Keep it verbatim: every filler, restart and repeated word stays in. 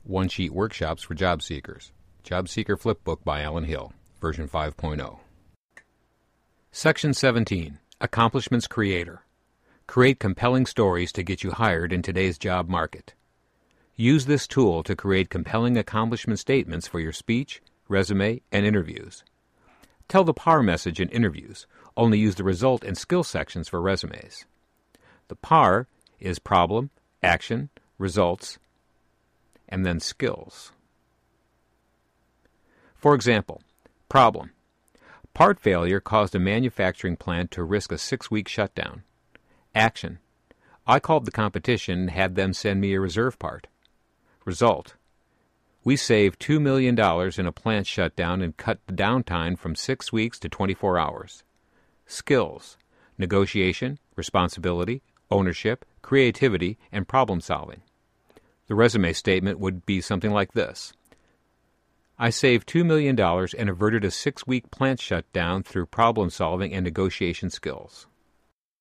One-Sheet Workshops for Job Seekers. Job Seeker Flipbook by Alan Hill, version five point oh. Section seventeen. Accomplishments Creator. Create compelling stories to get you hired in today's job market. Use this tool to create compelling accomplishment statements for your speech, resume, and interviews. Tell the P A R message in interviews. Only use the result and skill sections for resumes. The P A R is problem, action, results, and then skills. For example, problem. Part failure caused a manufacturing plant to risk a six-week shutdown. Action. I called the competition and had them send me a reserve part. Result. We saved two million dollars in a plant shutdown and cut the downtime from six weeks to twenty-four hours. Skills. Negotiation, responsibility, ownership, creativity, and problem solving. The resume statement would be something like this. I saved two million dollars and averted a six-week plant shutdown through problem solving and negotiation skills.